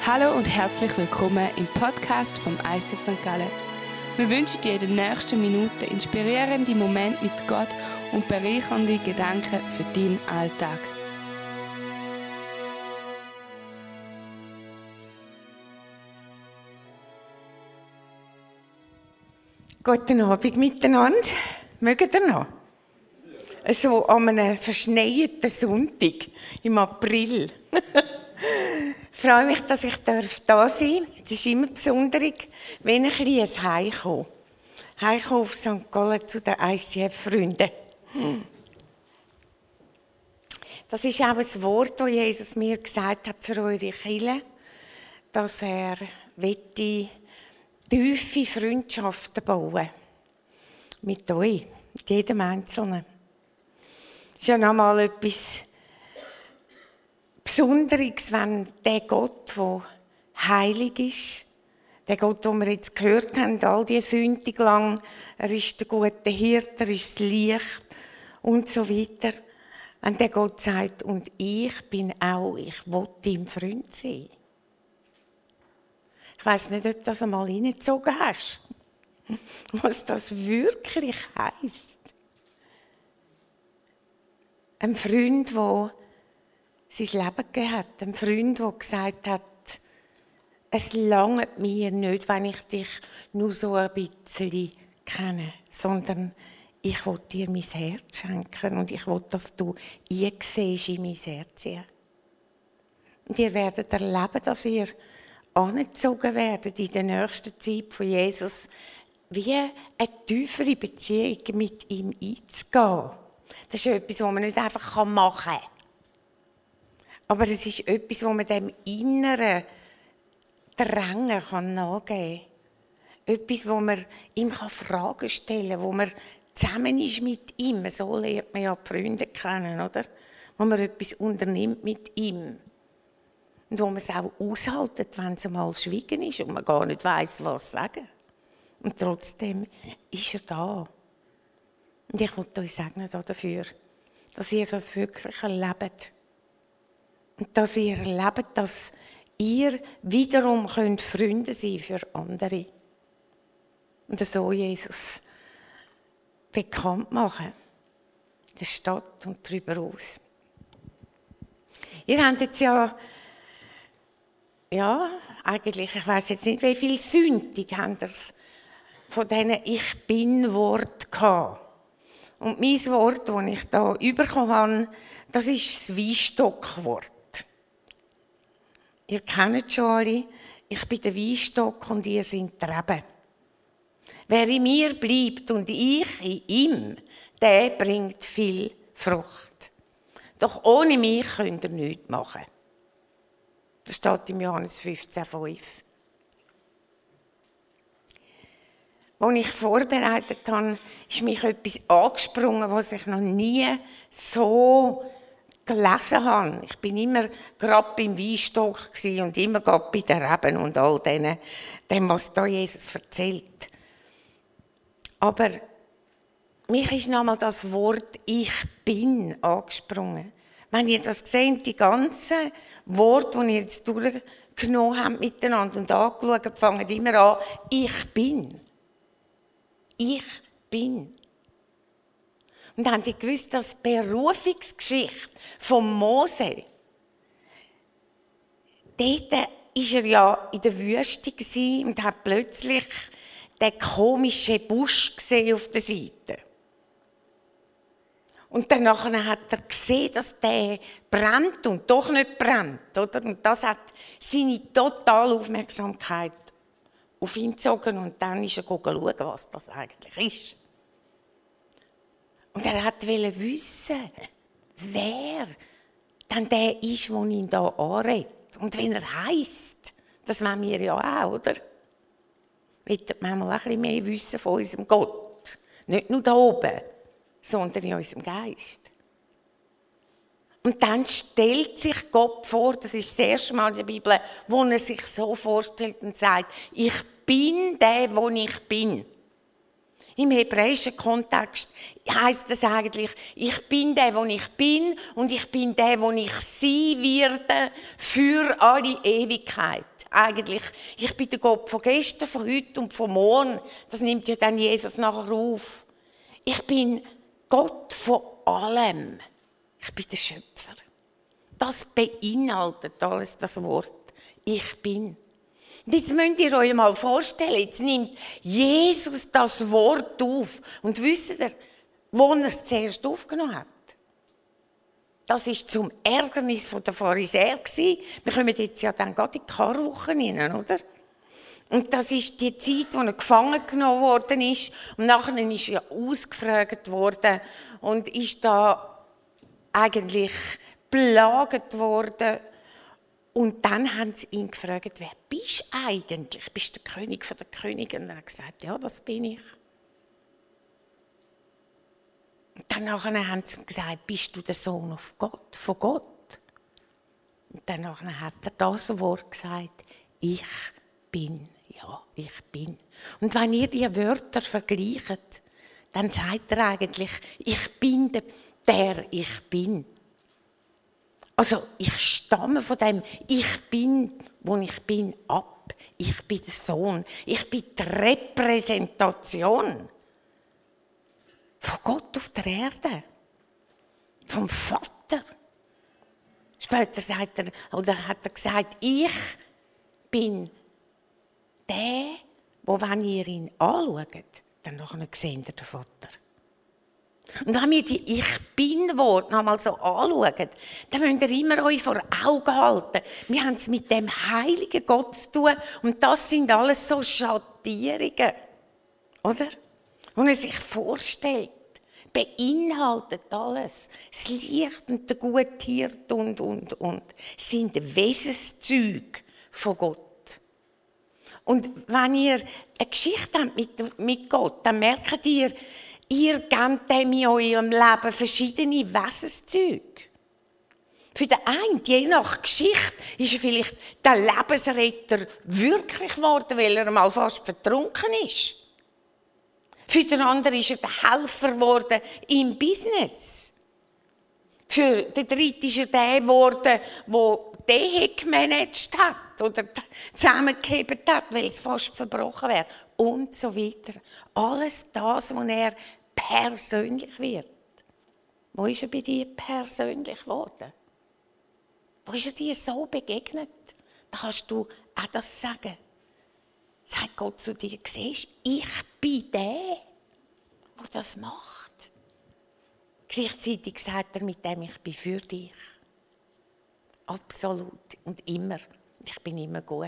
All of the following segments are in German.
Hallo und herzlich willkommen im Podcast vom ICF St. Gallen. Wir wünschen dir in den nächsten Minuten inspirierende Momente mit Gott und bereichernde Gedanken für deinen Alltag. Guten Abend miteinander. Mögt ihr noch? So an einem verschneiten Sonntag im April. Ich freue mich, dass ich da sein darf. Es ist immer besonders, wenn ich ein bisschen heimkomme. Heimkomme auf St. Gallen zu den ICF-Freunden. Das ist auch ein Wort, das Jesus mir gesagt hat für eure Kirche, dass er tiefe Freundschaften bauen mit euch, mit jedem Einzelnen. Das ist ja nochmal etwas Besonderes, wenn der Gott, der heilig ist, der Gott, den wir jetzt gehört haben, all diese Sünde lang, er ist der gute Hirte, er ist das Licht und so weiter. Wenn der Gott sagt, und ich bin auch, ich will dein Freund sein. Ich weiss nicht, ob du das einmal reingezogen hast, was das wirklich heisst. Ein Freund, der sein Leben gegeben hat. Ein Freund, der gesagt hat, es langt mir nicht, wenn ich dich nur so ein bisschen kenne, sondern ich will dir mein Herz schenken und ich will, dass du einsiehst in mein Herz. Und ihr werdet erleben, dass ihr angezogen werdet in der nächsten Zeit von Jesus, wie eine tiefere Beziehung mit ihm einzugehen. Das ist etwas, was man nicht einfach machen kann. Aber es ist etwas, wo man dem inneren Drängen nachgeben kann. Etwas, wo man ihm Fragen stellen kann, wo man zusammen ist mit ihm. So lernt man ja die Freunde kennen, oder? Wo man etwas unternimmt mit ihm. Und wo man es auch aushaltet, wenn es einmal schweigen ist und man gar nicht weiss, was sagen. Und trotzdem ist er da. Und ich will euch segnen dafür, dass ihr das wirklich erlebt. Und dass ihr erlebt, dass ihr wiederum Freunde sein könnt für andere. Und so Jesus bekannt machen. In der Stadt und darüber aus. Ihr habt jetzt eigentlich, ich weiss jetzt nicht, wie viel Sündig habt ihr von diesen «Ich bin»-Wort gehabt. Und mein Wort, das ich da bekommen habe, das ist das Weinstockwort. Ihr kennt schon alle, ich bin der Weinstock und ihr seid die Reben. Wer in mir bleibt und ich in ihm, der bringt viel Frucht. Doch ohne mich könnt ihr nichts machen. Das steht im Johannes 15,5. Als ich vorbereitet habe, ist mich etwas angesprungen, was ich noch nie so gelesen habe. Ich bin immer gerade beim Weinstock und immer gerade bei den Reben und all dem, was da Jesus erzählt. Aber mich ist nochmal das Wort «Ich bin» angesprungen. Wenn ihr das seht, die ganzen Worte, die ihr jetzt durchgenommen habt miteinander und angeschaut, fangen immer an «Ich bin». Ich bin. Und habt ihr gewusst, dass die Berufungsgeschichte von Mose, dort war er ja in der Wüste und hat plötzlich den komischen Busch gesehen auf der Seite. Und danach hat er gesehen, dass der brennt und doch nicht brennt. Oder? Und das hat seine totale Aufmerksamkeit auf ihn gezogen und dann ist er schauen, was das eigentlich ist. Und er wollte wissen, wer dann der ist, der ihn da anredet. Und wenn er heisst, das wollen wir ja auch, oder? Wir wollen manchmal auch ein bisschen mehr wissen von unserem Gott. Nicht nur da oben, sondern in unserem Geist. Und dann stellt sich Gott vor, das ist das erste Mal in der Bibel, wo er sich so vorstellt und sagt, ich bin der, wo ich bin. Im hebräischen Kontext heisst das eigentlich, ich bin der, wo ich bin und ich bin der, wo ich sein werde für alle Ewigkeit. Eigentlich, ich bin der Gott von gestern, von heute und von morgen. Das nimmt ja dann Jesus nachher auf. Ich bin Gott von allem. Ich bin der Schöpfer. Das beinhaltet alles das Wort. Ich bin. Und jetzt müsst ihr euch mal vorstellen, jetzt nimmt Jesus das Wort auf. Und wisst ihr, wo er es zuerst aufgenommen hat? Das war zum Ärgernis der Pharisäer. Wir kommen jetzt ja dann gerade in die Karwochen rein, oder? Und das ist die Zeit, wo er gefangen genommen worden ist. Und nachher ist er ausgefragt worden und ist da eigentlich belagert worden. Und dann haben sie ihn gefragt, wer bist du eigentlich? Bist du der König der Könige? Und er hat gesagt, ja, das bin ich. Und dann haben sie gesagt, bist du der Sohn von Gott? Und dann hat er das Wort gesagt, ich bin, ja, ich bin. Und wenn ihr die Wörter vergleicht, dann sagt er eigentlich, ich bin der ich bin. Also ich stamme von dem Ich bin, wo ich bin, ab. Ich bin der Sohn. Ich bin die Repräsentation von Gott auf der Erde. Vom Vater. Später sagt er, oder hat er gesagt, ich bin der, wo wenn ihr ihn anschaut, dann nachher seht ihr den Vater. Und wenn wir die Ich-Bin-Wort noch mal so anschauen, dann müsst ihr immer euch vor Augen halten. Wir haben es mit dem heiligen Gott zu tun und das sind alles so Schattierungen, oder? Und er sich vorstellt, beinhaltet alles. Das Licht und der gute Hirt und sind Wesenszüge von Gott. Und wenn ihr eine Geschichte habt mit Gott, dann merkt ihr gebt dem in eurem Leben verschiedene Wesenszüge. Für den einen, je nach Geschichte, ist er vielleicht der Lebensretter wirklich geworden, weil er mal fast vertrunken ist. Für den anderen ist er der Helfer geworden im Business. Für den dritten ist er der geworden, der die Ehe gemanagt hat oder zusammengehebt hat, weil es fast verbrochen wäre. Und so weiter. Alles das, wo er persönlich wird. Wo ist er bei dir persönlich geworden? Wo ist er dir so begegnet? Da kannst du auch das sagen. Sagt Gott zu dir, siehst, ich bin der, der das macht. Gleichzeitig sagt er mit dem, ich bin für dich. Absolut und immer. Ich bin immer gut.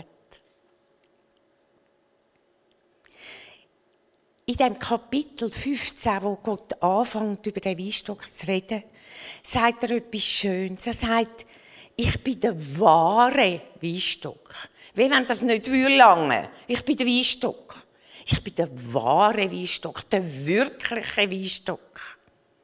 In dem Kapitel 15, wo Gott anfängt, über den Weinstock zu reden, sagt er etwas Schönes. Er sagt, ich bin der wahre Weinstock. Wie wenn das nicht lange. Ich bin der Weinstock. Ich bin der wahre Weinstock, der wirkliche Weinstock.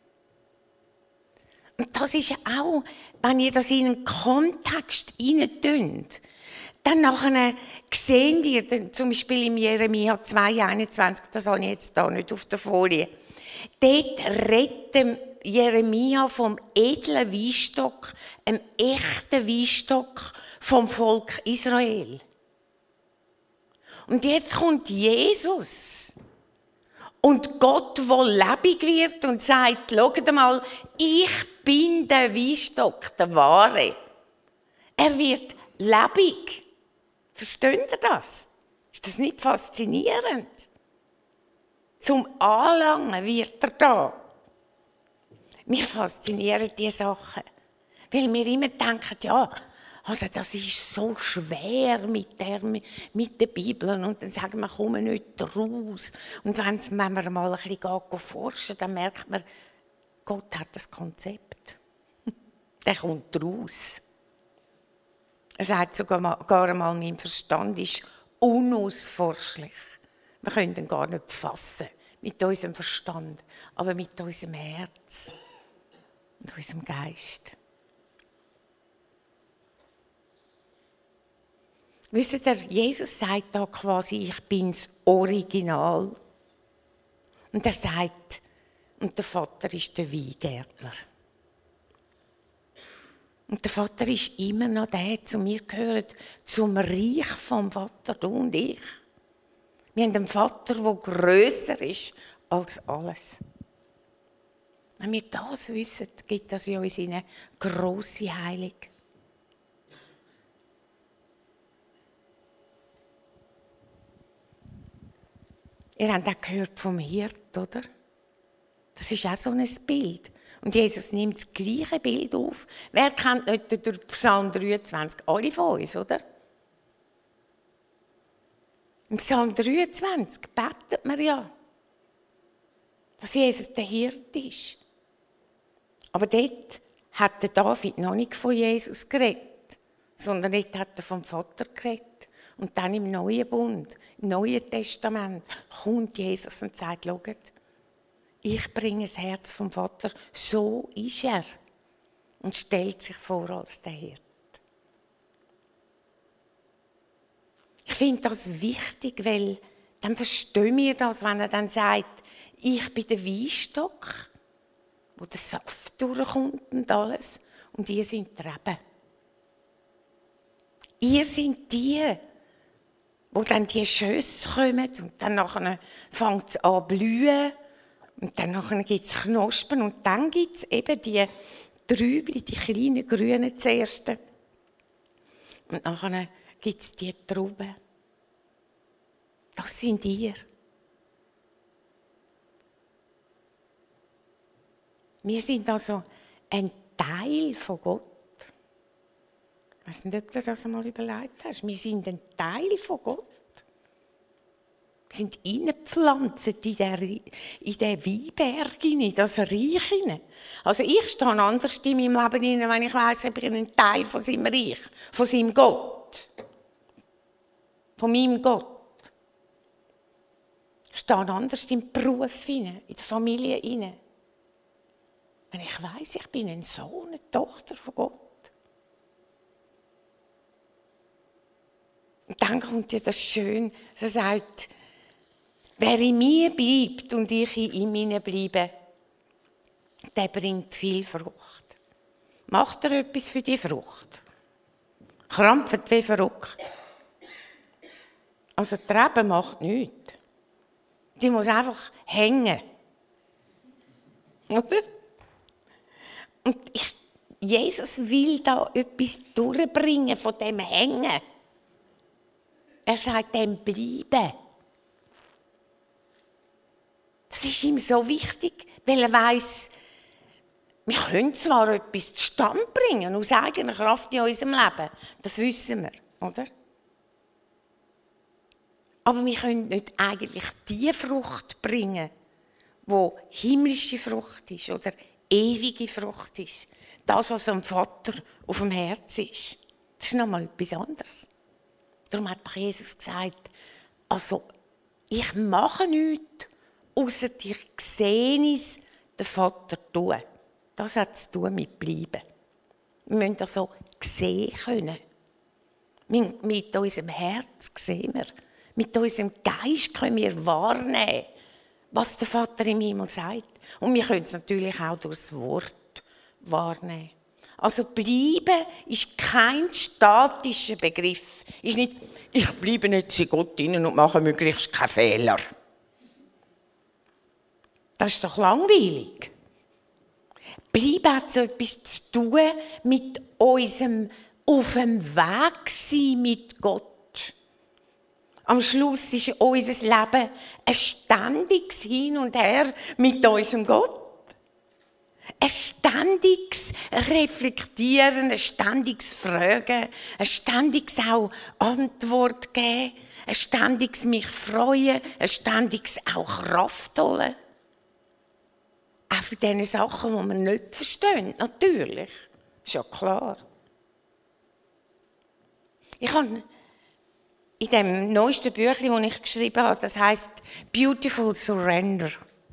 Und das ist auch, wenn ihr das in einen Kontext hineintut, dann nachher seht ihr, zum Beispiel im Jeremia 2,21, das habe ich jetzt da nicht auf der Folie, dort redet Jeremia vom edlen Weinstock, einem echten Weinstock vom Volk Israel. Und jetzt kommt Jesus und Gott, der lebendig wird und sagt, schaut mal, ich bin der Weinstock, der wahre. Er wird lebendig. Versteht ihr das? Ist das nicht faszinierend? Zum Anlangen wird er da. Mich faszinieren diese Sachen. Weil wir immer denken, ja, also das ist so schwer mit der Bibel. Und dann sagen wir, kommen nicht raus. Und wenn wir mal ein bisschen forschen, dann merkt man, Gott hat das Konzept. Der kommt raus. Er sagt sogar einmal, mein Verstand ist unausforschlich. Wir können ihn gar nicht fassen mit unserem Verstand, aber mit unserem Herz und unserem Geist. Wisst ihr, Jesus sagt da quasi, ich bin das Original. Und er sagt, und der Vater ist der Weingärtner. Und der Vater ist immer noch der, zu mir gehört, zum Reich vom Vater, du und ich. Wir haben einen Vater, der grösser ist als alles. Wenn wir das wissen, gibt das in uns eine grosse Heilung. Ihr habt auch gehört vom Hirt, oder? Das ist auch so ein Bild. Und Jesus nimmt das gleiche Bild auf. Wer kennt nicht den Psalm 23? Alle von uns, oder? Im Psalm 23 betet man ja, dass Jesus der Hirt ist. Aber dort hat der David noch nicht von Jesus geredet, sondern dort hat er vom Vater geredet. Und dann im Neuen Bund, im Neuen Testament, kommt Jesus und sagt, schaut, ich bringe das Herz vom Vater, so ist er. Und stellt sich vor als der Hirt. Ich finde das wichtig, weil dann verstehen wir das, wenn er dann sagt, ich bin der Weinstock, wo der Saft durchkommt und alles, und ihr seid die Reben. Ihr seid die, wo dann die Schösse kommen und dann nachher fängt es an zu blühen und dann nachher gibt es Knospen und dann gibt es eben die Trübli, die kleinen Grünen zuerst. Und nachher gibt es die Trauben. Das sind ihr. Wir sind also ein Teil von Gott. Ich weiss nicht, ob du das einmal überlegt hast. Wir sind ein Teil von Gott. Wir sind hineingepflanzt in den Weinberg, in das Reich hinein. Also ich stehe anders in meinem Leben hinein, wenn ich weiss, ich bin ein Teil von seinem Reich, von seinem Gott. Von meinem Gott. Ich stehe anders im Beruf hinein, in der Familie hinein. Wenn ich weiss, ich bin ein Sohn, eine Tochter von Gott. Und dann kommt ja das Schöne, er sagt, wer in mir bleibt und ich in ihm bleibe, der bringt viel Frucht. Macht er etwas für die Frucht? Krampft wie verrückt. Also die Rebe macht nichts. Die muss einfach hängen. Oder? Und Jesus will da etwas durchbringen von dem Hängen. Er sagt dem bleiben. Das ist ihm so wichtig, weil er weiss, wir können zwar etwas zustande bringen, aus eigener Kraft in unserem Leben. Das wissen wir, oder? Aber wir können nicht eigentlich die Frucht bringen, die himmlische Frucht ist oder ewige Frucht ist. Das, was am Vater auf dem Herz ist. Das ist nochmal etwas anderes. Darum hat Jesus gesagt, also ich mache nichts, ausser ich sehe es, den Vater tun. Das hat zu tun mit Bleiben. Wir müssen das so sehen können. Mit unserem Herz sehen wir. Mit unserem Geist können wir wahrnehmen, was der Vater im Himmel sagt. Und wir können es natürlich auch durch das Wort wahrnehmen. Also bleiben ist kein statischer Begriff. Ist nicht, ich bleibe jetzt in Gott hinein und mache möglichst keine Fehler. Das ist doch langweilig. Bleiben hat so etwas zu tun mit unserem auf dem Weg sein mit Gott. Am Schluss ist unser Leben ein ständiges Hin und Her mit unserem Gott. Ein ständiges Reflektieren, ein ständiges Fragen, ein ständiges auch Antwort geben, ein ständiges mich freuen, ein ständiges auch Kraft holen. Auch für diese Sachen, die man nicht versteht, natürlich. Ist ja klar. Ich habe in dem neuesten Büchlein, das ich geschrieben habe, das heisst «Beautiful Surrender».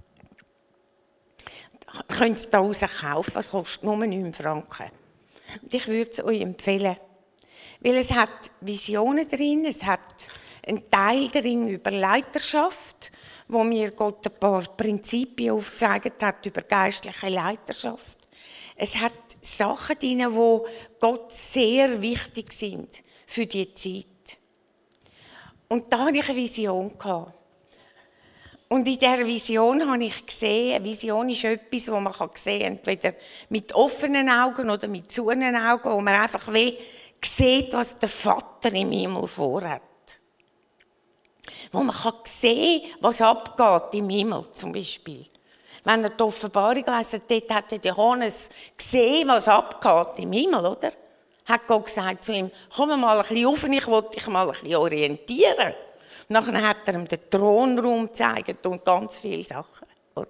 Ihr könnt es hier kaufen, es kostet nur 9 Franken. Und ich würde es euch empfehlen, weil es hat Visionen drin, es hat einen Teil drin über Leiterschaft, wo mir Gott ein paar Prinzipien aufgezeigt hat über geistliche Leiterschaft. Es hat Sachen drin, wo Gott sehr wichtig sind für die Zeit. Und da hatte ich eine Vision. Und in dieser Vision habe ich gesehen, eine Vision ist etwas, das man sehen kann, entweder mit offenen Augen oder mit zuenen Augen, wo man einfach sieht, was der Vater im Himmel vorhat. Wo man sehen kann, was abgeht im Himmel zum Beispiel. Wenn er die Offenbarung lesen, dort hat der Johannes gesehen, was abgeht im Himmel, oder? Hat Gott gesagt zu ihm, komm mal ein bisschen auf, ich will dich mal ein bisschen orientieren. Und nachher hat er ihm den Thronraum gezeigt und ganz viele Sachen, oder?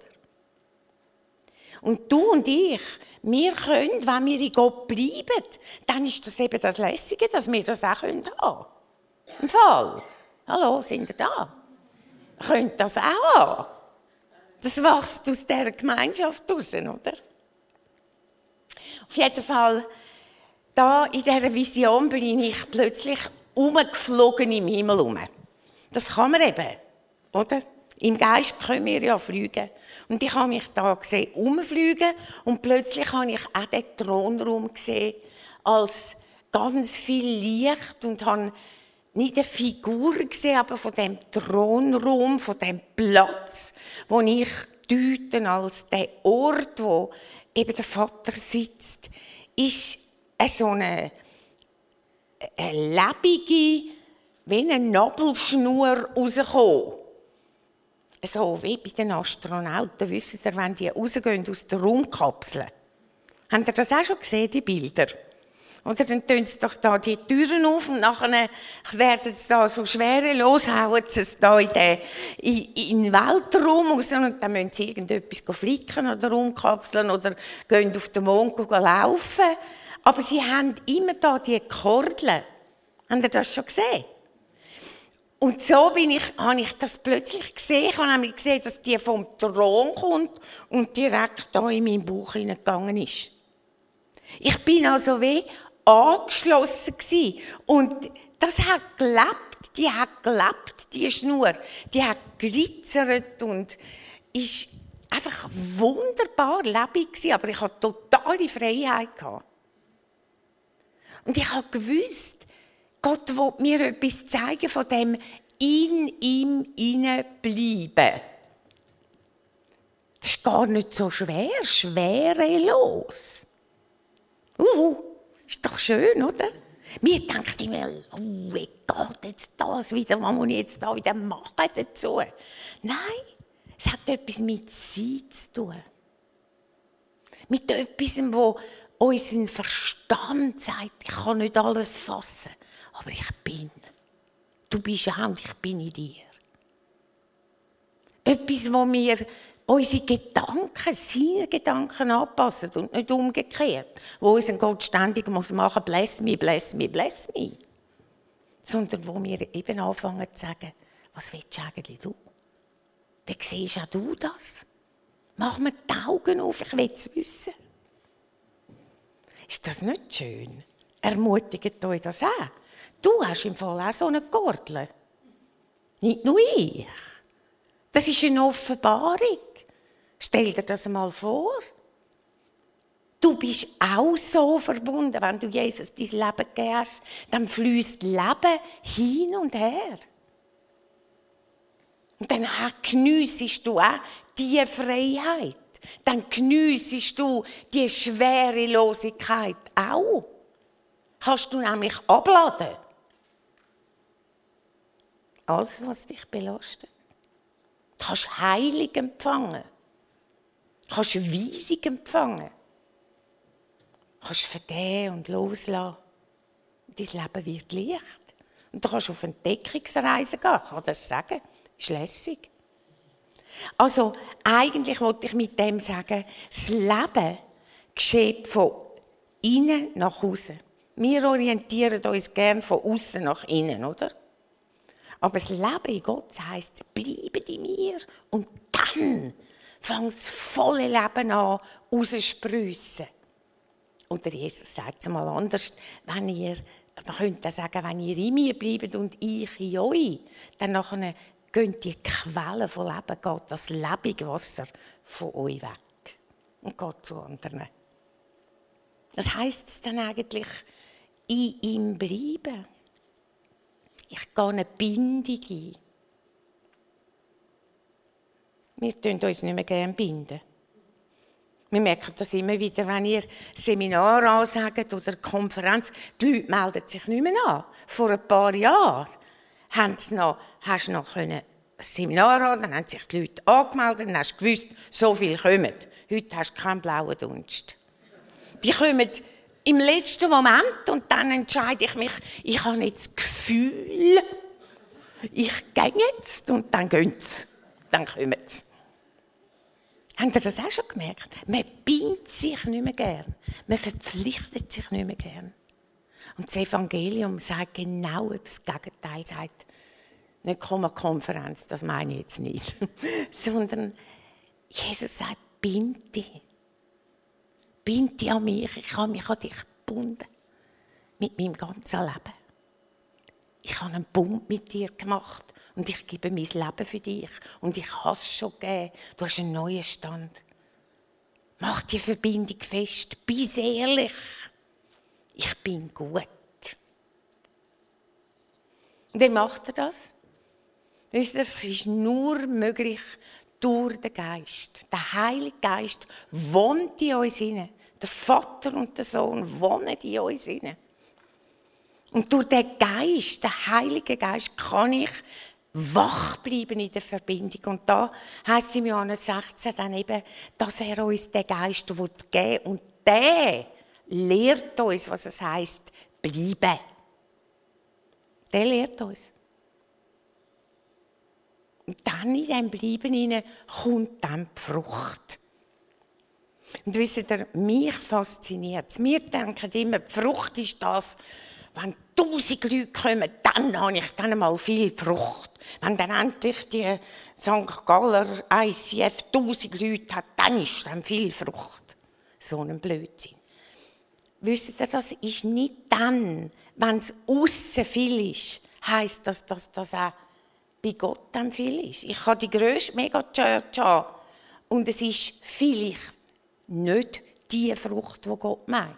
Und du und ich, wir können, wenn wir in Gott bleiben, dann ist das eben das Lässige, dass wir das auch haben können. Im Fall. Hallo, sind ihr da? Ihr könnt das auch haben. Das wächst aus dieser Gemeinschaft raus, oder? Auf jeden Fall, da in dieser Vision bin ich plötzlich umgeflogen im Himmel herum. Das kann man eben, oder? Im Geist können wir ja fliegen. Und ich habe mich da gesehen, umfliegen und plötzlich habe ich auch den Thronraum gesehen als ganz viel Licht und habe nicht eine Figur gesehen, aber von dem Thronraum, von dem Platz, wo ich deute als der Ort, wo eben der Vater sitzt, ist so eine lebendige, wie eine Nabelschnur rausgekommen. So wie bei den Astronauten, wissen Sie, wenn die rausgehen aus der Raumkapsel. Habt ihr das auch schon gesehen, die Bilder? Oder dann tun sie doch da die Türen auf und nachher werden sie da so schwerelos, hauen sie es da in den Weltraum raus und dann müssen sie irgendetwas flicken oder rumkapseln oder gehen auf den Mond laufen. Aber sie haben immer da die Kordeln. Habt ihr das schon gesehen? Und so habe ich das plötzlich gesehen. Ich habe nämlich gesehen, dass die vom Thron kommt und direkt da in meinen Bauch hineingegangen ist. Ich bin also wie angeschlossen gewesen. Und das hat gelebt, die Schnur. Die hat glitzert und ist einfach wunderbar lebendig gewesen. Aber ich hatte totale Freiheit gehabt. Und ich habe gewusst, Gott will mir etwas zeigen von dem in ihm hineinbleiben. Das ist gar nicht so schwer, schwerelos. Ist doch schön, oder? Mir denkt immer, wie geht jetzt das wieder, was muss ich jetzt da wieder machen dazu? Nein, es hat etwas mit Sein zu tun. Mit etwas, wo unser Verstand sagt, ich kann nicht alles fassen, aber ich bin. Du bist auch und ich bin in dir. Etwas, wo wir unsere Gedanken, seine Gedanken anpassen und nicht umgekehrt. Wo unser Gott ständig machen muss, bless me, bless me, bless me. Sondern wo wir eben anfangen zu sagen, was willst du eigentlich du? Wie siehst auch du das? Mach mir die Augen auf, ich will es wissen. Ist das nicht schön? Ermutigt euch das auch? Du hast im Fall auch so eine Gordel. Nicht nur ich. Das ist eine Offenbarung. Stell dir das mal vor. Du bist auch so verbunden, wenn du Jesus dein Leben gegeben hast. Dann fließt Leben hin und her. Und dann geniessest du auch diese Freiheit. Dann geniessest du die Schwerelosigkeit auch. Kannst du nämlich abladen. Alles, was dich belastet. Du kannst Heilung empfangen. Du kannst Weisung empfangen. Du kannst vergeben und loslassen. Dein Leben wird leicht. Und du kannst auf Entdeckungsreise gehen. Ich kann das sagen. Ist lässig. Also, eigentlich wollte ich mit dem sagen, das Leben geschieht von innen nach außen. Wir orientieren uns gerne von außen nach innen, oder? Aber das Leben in Gott heisst, bleibe in mir und dann fängt das volle Leben an, rauszuspriessen. Oder Jesus sagt es mal anders, man könnte sagen, wenn ihr in mir bleibt und ich in euch, dann nachher gehen die Quellen von Leben, geht das lebende Wasser von euch weg und geht zu anderen. Was heisst es dann eigentlich, in ihm bleiben? Ich gehe eine Bindung ein. Wir tun uns nicht mehr gerne binden. Wir merken das immer wieder, wenn ihr Seminar ansagt oder Konferenz, die Leute melden sich nicht mehr an. Vor ein paar Jahren hast du noch ein Seminar haben, dann haben sich die Leute angemeldet, dann hast du gewusst, so viele kommen. Heute hast du keinen blauen Dunst. Die kommen im letzten Moment und dann entscheide ich mich, ich habe jetzt das Gefühl, ich gehe jetzt und dann gehen sie, dann kommen sie. Habt ihr das auch schon gemerkt? Man bindet sich nicht mehr gern. Man verpflichtet sich nicht mehr gern. Und das Evangelium sagt genau das Gegenteil. Sagt, nicht komm an die Konferenz, das meine ich jetzt nicht. Sondern Jesus sagt, bind dich. Bind dich an mich. Ich habe mich an dich gebunden. Mit meinem ganzen Leben. Ich habe einen Bund mit dir gemacht. Und ich gebe mein Leben für dich. Und ich habe es schon gegeben. Du hast einen neuen Stand. Mach die Verbindung fest. Bist ehrlich. Ich bin gut. Und wie macht er das? Wisst ihr, es ist nur möglich durch den Geist. Der Heilige Geist wohnt in uns hinein. Der Vater und der Sohn wohnen in uns hinein. Und durch den Geist, den Heiligen Geist, kann ich wach bleiben in der Verbindung. Und da heisst es im Johannes 16 dann eben, dass er uns den Geist geben will. Und der lehrt uns, was es heisst, bleiben. Der lehrt uns. Und dann in diesem Bleiben hinein kommt dann die Frucht. Und wisst ihr, mich fasziniert es. Wir denken immer, die Frucht ist das, wenn 1000 Leute kommen, dann habe ich dann mal viel Frucht. Wenn dann endlich die St. Galler ICF 1000 Leute hat, dann ist dann viel Frucht. So ein Blödsinn. Wisst ihr, das ist nicht dann, wenn es aussen viel ist, heisst das, dass das auch bei Gott dann viel ist. Ich kann die grösste Megachurch haben und es ist vielleicht nicht die Frucht, die Gott meint.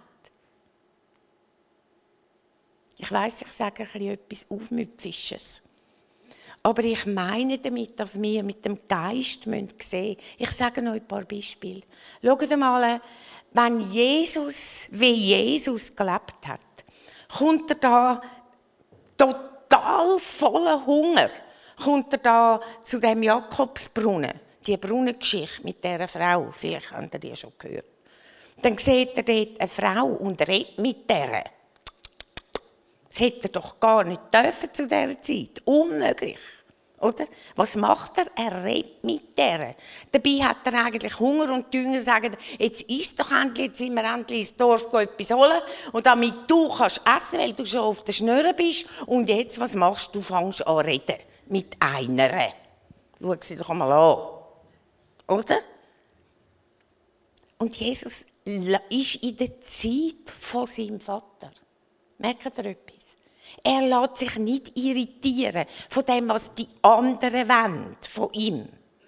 Ich weiss, ich sage etwas Aufmüpfisches. Aber ich meine damit, dass wir mit dem Geist sehen müssen. Ich sage noch ein paar Beispiele. Schaut mal, wenn Jesus, wie Jesus gelebt hat, kommt er da total voller Hunger, kommt er da zu dem Jakobsbrunnen, die Brunnengeschichte mit dieser Frau. Vielleicht habt ihr die schon gehört. Dann sieht er dort eine Frau und redet mit der. Das hätte er doch gar nicht dürfen zu dieser Zeit. Unmöglich. Oder? Was macht er? Er redet mit der. Dabei hat er eigentlich Hunger und die Jünger sagen, jetzt isst doch endlich, jetzt sind wir endlich ins Dorf etwas holen. Und damit du kannst essen, weil du schon auf der Schnurre bist. Und jetzt, was machst du? Du fängst an reden. Mit einer. Schau sie doch einmal an. Oder? Und Jesus ist in der Zeit von seinem Vater. Merkt ihr etwas? Er lässt sich nicht irritieren von dem, was die anderen wollen, von ihm.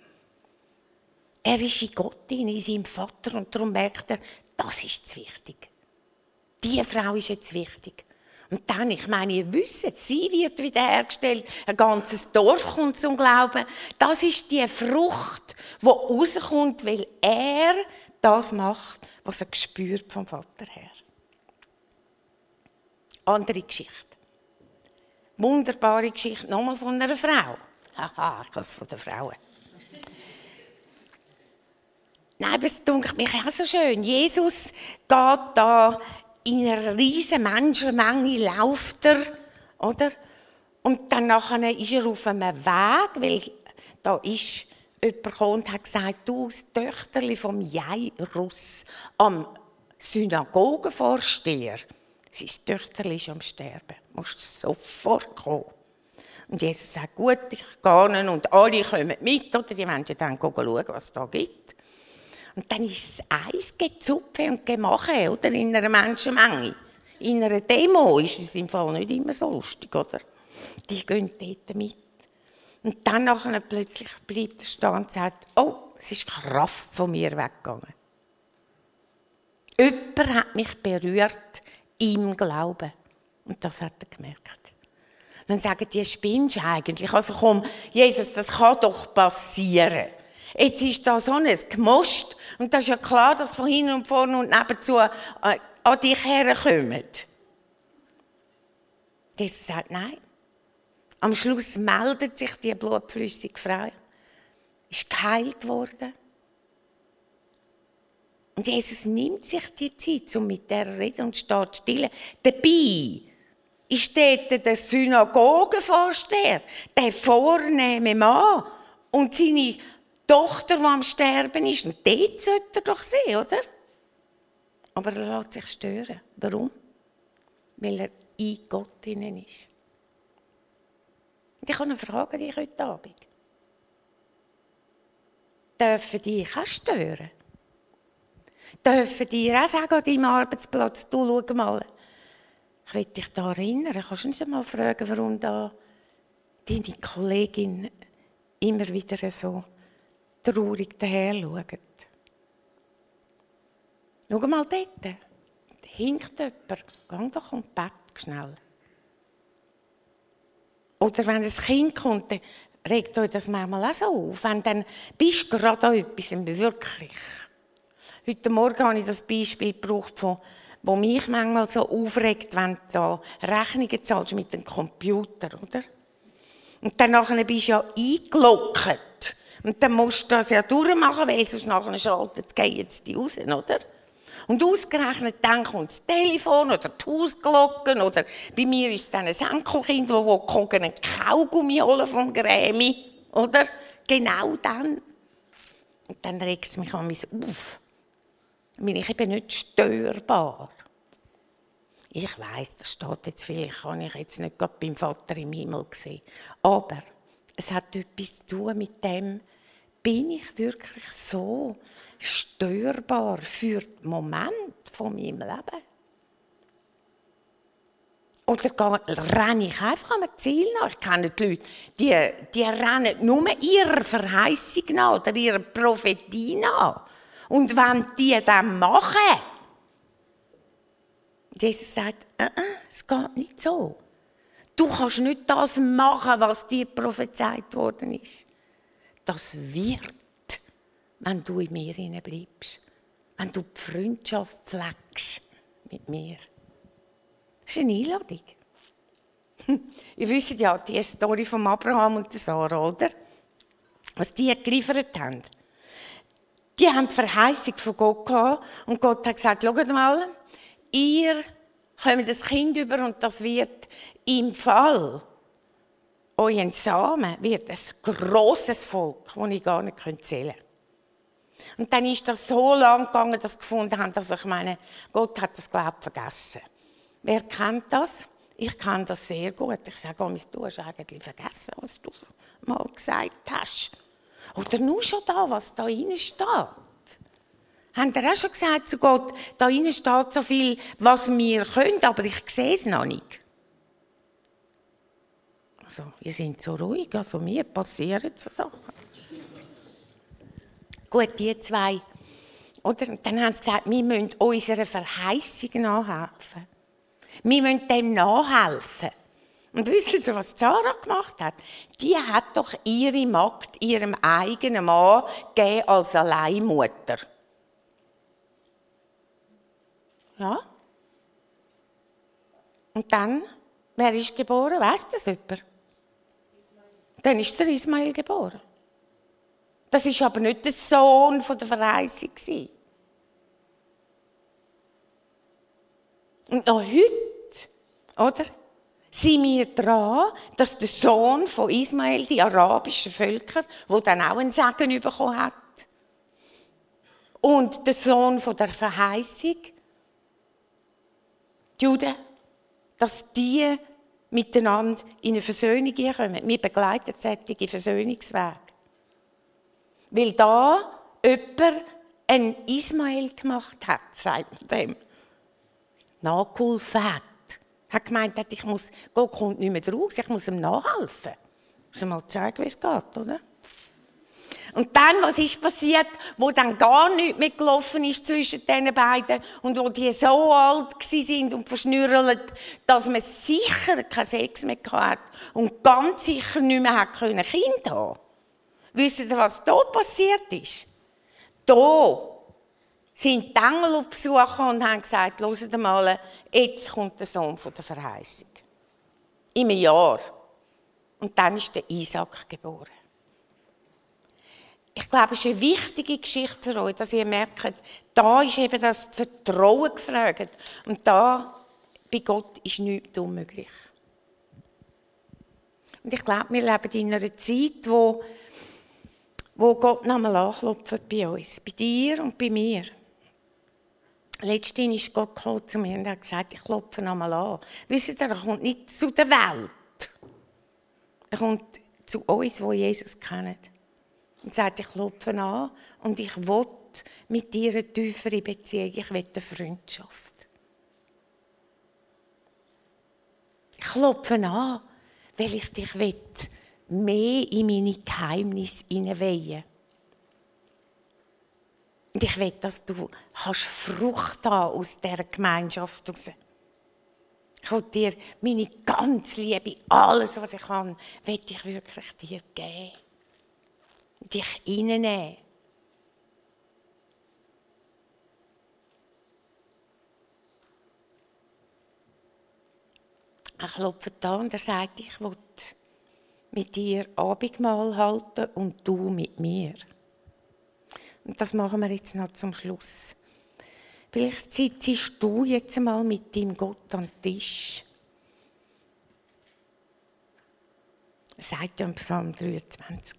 Er ist in Gott, in seinem Vater, und darum merkt er, das ist jetzt wichtig. Diese Frau ist jetzt wichtig. Und dann, ich meine, ihr wisst, sie wird wiederhergestellt, ein ganzes Dorf kommt zum Glauben. Das ist die Frucht, die rauskommt, weil er das macht, was er spürt vom Vater her. Andere Geschichte. Wunderbare Geschichte, nochmal von einer Frau. Haha, ich habe es von den Frauen. Nein, aber es dunkelt mich auch so schön. Jesus geht da in einer riesen Menschenmenge, läuft er, oder? Und dann nachher ist er auf einem Weg, weil da ist jemand gekommen und hat gesagt, du, das Töchterli vom Jairus, am Synagogenvorsteher, sein Töchterli ist am Sterben. Du musst sofort kommen. Und Jesus sagt, gut, ich gehe und alle kommen mit, oder? Die wollen ja dann schauen, was es da gibt. Und dann ist es eins gezupfen und gemache, oder? In einer Menschenmenge. In einer Demo ist es im Fall nicht immer so lustig, oder? Die gehen dort mit. Und dann nachher plötzlich bleibt er stehen und sagt, oh, es ist Kraft von mir weggegangen. Jemand hat mich berührt im Glauben. Und das hat er gemerkt. Dann sagen die, spinnst eigentlich? Also komm, Jesus, das kann doch passieren. Jetzt ist da so ein Gemost. Und das ist ja klar, dass von hinten und vorne und nebenzu an dich herkommen. Jesus sagt, nein. Am Schluss meldet sich die blutflüssige Frau. Ist geheilt worden. Und Jesus nimmt sich die Zeit, um mit der zu reden und steht still. Dabei ist dort der Synagogenvorsteher, der vornehme Mann und seine Tochter, die am Sterben ist. Und dort sollte er doch sehen, oder? Aber er lässt sich stören. Warum? Weil er in Gott hinein ist. Und ich habe eine Frage an dich heute Abend. Dürfen dich auch stören? Dürfen dir auch sagen an deinem Arbeitsplatz, du schau mal, ich will dich da erinnern, kannst du uns mal fragen, warum da deine Kollegin immer wieder so traurig daher schaut. Schau mal dort, da hinkt jemand, geh doch und bett schnell. Oder wenn ein Kind kommt, dann regt euch das manchmal auch so auf. Wenn dann bist du gerade an etwas, wirklich. Heute Morgen habe ich das Beispiel gebraucht, wo mich manchmal so aufregt, wenn du da Rechnungen zahlst mit dem Computer, oder? Und dann nachher bist du ja eingeloggt. Und dann musst du das ja durchmachen, weil sonst nachher schaltet jetzt die raus, oder? Und ausgerechnet dann kommt das Telefon oder die Hausglocken oder bei mir ist es dann ein Enkelkind, das einen Kaugummi holen vom Grämi, oder? Genau dann. Und dann regt es mich an mich auf. Dann bin ich eben nicht störbar. Ich weiss, das steht jetzt vielleicht, kann ich jetzt nicht gerade beim Vater im Himmel sehen. Aber es hat etwas zu tun mit dem, bin ich wirklich so störbar für den Moment von meinem Leben? Oder renne ich einfach an einem Ziel nach? Ich kenne die Leute, die rennen nur ihrer Verheißung nach oder ihrer Prophetie nach. Und wenn die das machen, Jesus sagt, es geht nicht so. Du kannst nicht das machen, was dir prophezeit worden ist. Das wird, wenn du in mir bleibst. Wenn du die Freundschaft pflegst mit mir. Das ist eine Einladung. Ihr wisst ja die Story von Abraham und der Sarah, oder? Was die geliefert haben. Die haben die Verheißung von Gott gehabt und Gott hat gesagt, schaut mal, ihr kommt das Kind über und das wird im Fall euren Samen wird ein grosses Volk, das ich gar nicht zählen kann. Und dann ist das so lang gegangen, dass sie gefunden haben, dass ich meine, Gott hat das, glaube ich, vergessen. Wer kennt das? Ich kenne das sehr gut. Ich sage, du hast eigentlich vergessen, was du mal gesagt hast. Oder nur schon da, was da drin steht. Habt ihr auch schon gesagt zu Gott, da drin steht so viel, was wir können, aber ich sehe es noch nicht. Also, ihr seid so ruhig, also mir passieren so Sachen. Gut, die zwei. Oder? Und dann haben sie gesagt, wir müssen unserer Verheißung nachhelfen. Wir müssen dem nachhelfen. Und wisst ihr, was Sarah gemacht hat? Die hat doch ihre Magd ihrem eigenen Mann gegeben als Alleinmutter. Ja? Und dann, wer ist geboren? Weiss das jemand? Dann ist der Ismael geboren. Das war aber nicht der Sohn von der Verheißung. Und noch heute, oder, sind wir dran, dass der Sohn von Ismael, die arabischen Völker, der dann auch einen Segen bekommen hat, und der Sohn von der Verheißung, die Juden, dass die miteinander in eine Versöhnung kommen. Wir begleiten solche Versöhnungswege. Weil da jemand einen Ismael gemacht hat, sagt man dem. Nachgeholfen hat. Hat gemeint, Gott kommt nicht mehr draus, ich muss ihm nachhelfen. Ich muss mal zeigen, wie es geht, oder? Und dann, was ist passiert, wo dann gar nichts mehr gelaufen ist zwischen den beiden und wo die so alt sind und verschnürrelt, dass man sicher keinen Sex mehr hatte und ganz sicher nicht mehr Kind haben. Wisst ihr, was da passiert ist? Da sind die Engel auf Besuch und haben gesagt, hört mal, jetzt kommt der Sohn von der Verheißung. In einem Jahr. Und dann ist der Isaac geboren. Ich glaube, es ist eine wichtige Geschichte für euch, dass ihr merkt, da ist eben das Vertrauen gefragt. Und da, bei Gott, ist nichts unmöglich. Und ich glaube, wir leben in einer Zeit, wo Gott nochmal anklopft bei uns. Bei dir und bei mir. Letztens ist Gott gekommen zu mir und hat gesagt, ich klopfe nochmal an. Wisst ihr, er kommt nicht zu der Welt. Er kommt zu uns, die Jesus kennen. Und sagt, ich klopfe an und ich will mit dir eine tiefere Beziehung. Ich will eine Freundschaft. Ich klopfe an, weil ich dich mehr in meine Geheimnisse hineinweihen. Und ich will, dass du Frucht haben aus dieser Gemeinschaft heraus. Ich will dir meine ganze Liebe, alles, was ich kann, will ich wirklich dir geben. Dich reinnehmen. Er klopft an und er sagt, ich will mit dir Abendmahl halten und du mit mir. Und das machen wir jetzt noch zum Schluss. Vielleicht sitzt du jetzt einmal mit deinem Gott am Tisch. Das sagt ja im Psalm 23.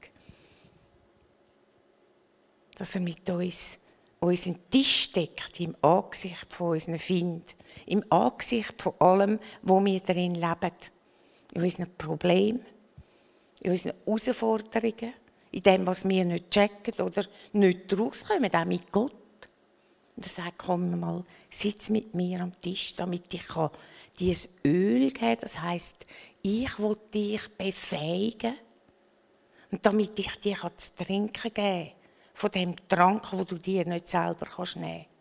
Dass er mit uns unseren Tisch deckt, im Angesicht von unseren Feinden, im Angesicht von allem, wo wir darin leben, in unseren Problemen, in unseren Herausforderungen, in dem, was wir nicht checken oder nicht rauskommen, auch mit Gott. Und er sagt, komm mal, sitz mit mir am Tisch, damit ich dieses Öl geben kann. Das heisst, ich will dich befähigen und damit ich dir zu trinken geben kann. Von dem Trank, den du dir nicht selber nehmen kannst.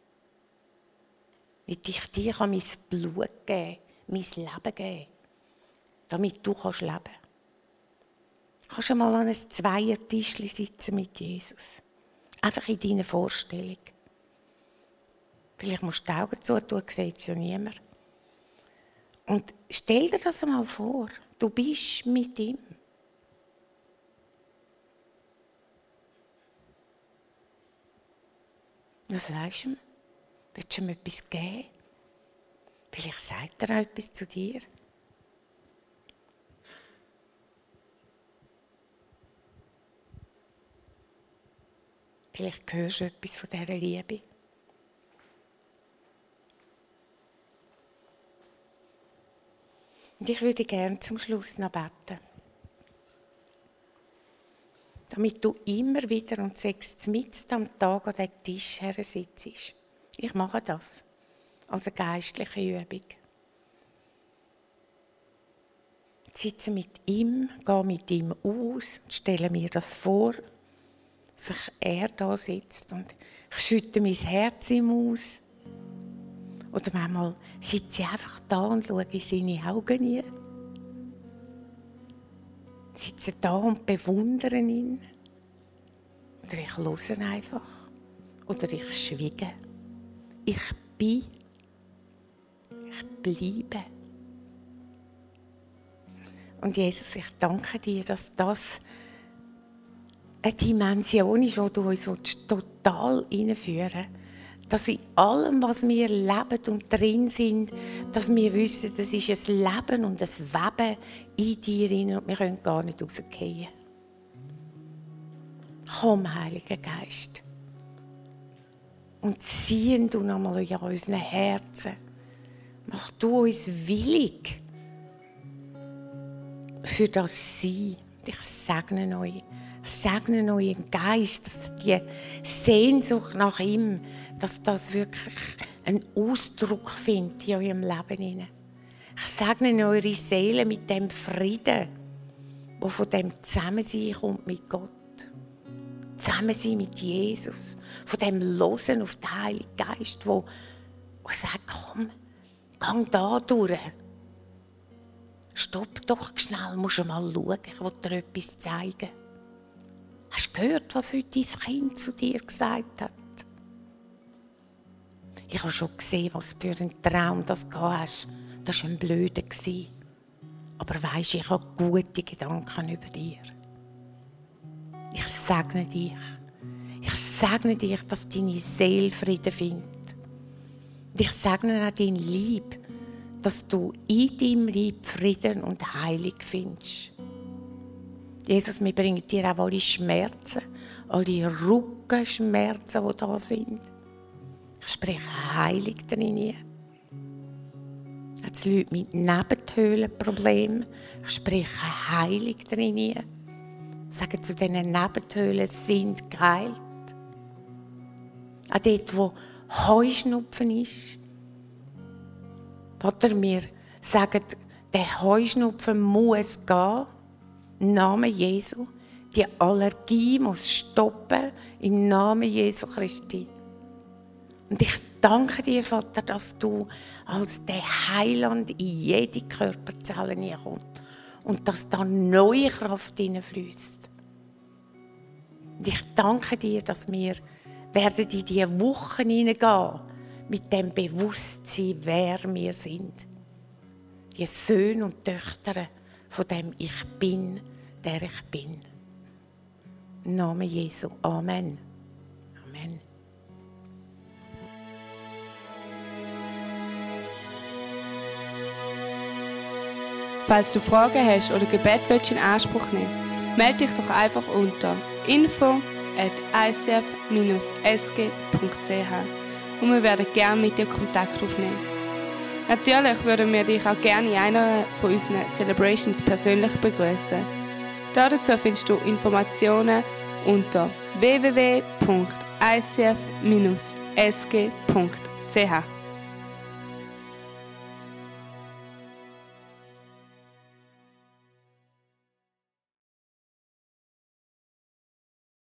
Damit ich dir mein Blut geben, mein Leben geben, damit du leben kannst. Du kannst einmal an einem Zweiertischchen sitzen mit Jesus. Einfach in deiner Vorstellung. Vielleicht musst du die Augen zutun, sieht es ja niemand. Und stell dir das einmal vor. Du bist mit ihm. Was sagst du ihm? Willst du ihm etwas geben? Vielleicht sagt er auch etwas zu dir. Vielleicht hörst du etwas von dieser Liebe. Und ich würde gerne zum Schluss noch beten. Damit du immer wieder und sechst mitten am Tag an den Tisch her sitzt. Ich mache das als eine geistliche Übung. Ich sitze mit ihm, gehe mit ihm aus und stelle mir das vor, dass er da sitzt und ich schütte mein Herz ihm aus. Oder manchmal sitze ich einfach da und schaue in seine Augen hinein. Ich sitze da und bewundere ihn. Oder ich höre einfach. Oder ich schweige. Ich bin. Ich bleibe. Und Jesus, ich danke dir, dass das eine Dimension ist, wo du uns total hineinführen willst. Dass in allem, was wir leben und drin sind, dass wir wissen, das ist ein Leben und ein Weben in dir hinein und wir können gar nicht rausgehen. Komm, Heiliger Geist. Und zieh du nochmal in unseren Herzen. Mach du uns willig für das Sein. Ich segne euch. Ich segne euren Geist, dass die Sehnsucht nach ihm, dass das wirklich einen Ausdruck findet in eurem Leben. Ich segne eure Seele mit dem Frieden, wo von dem Zusammensein kommt mit Gott. Zusammensein mit Jesus. Von dem Hören auf den Heiligen Geist, wo sagt, komm, geh da durch. Stopp doch schnell, musst du mal schauen, ich will dir etwas zeigen. Hast du gehört, was heute dein Kind zu dir gesagt hat? Ich habe schon gesehen, was für einen Traum das du hast. Das war ein blöder. Aber weisst, ich habe gute Gedanken über dir. Ich segne dich. Ich segne dich, dass deine Seele Frieden findet. Und ich segne auch dein Lieb, dass du in deinem Lieb Frieden und Heilung findest. Jesus, wir bringen dir auch alle Schmerzen, alle Rückenschmerzen, die da sind. Ich spreche Heilung drin. Jetzt Leute mit Nebenhöhlenproblemen. Ich spreche Heilung drin. Sagen zu diesen Nebenhöhlen sind geheilt. Auch dort, wo Heuschnupfen ist. Vater, wir sagen, der Heuschnupfen muss gehen. Im Namen Jesu. Die Allergie muss stoppen. Im Namen Jesu Christi. Und ich danke dir, Vater, dass du als der Heiland in jede Körperzelle hineinkommst. Und dass da neue Kraft hineinfließt. Und ich danke dir, dass wir werden in diese Wochen hineingehen mit dem Bewusstsein, wer wir sind. Die Söhne und Töchter von dem Ich bin, der ich bin. Im Namen Jesu. Amen. Amen. Falls du Fragen hast oder Gebet willst in Anspruch nehmen, melde dich doch einfach unter info@icf-sg.ch und wir werden gerne mit dir Kontakt aufnehmen. Natürlich würden wir dich auch gerne in einer von unseren Celebrations persönlich begrüßen. Dazu findest du Informationen unter www.icf-sg.ch.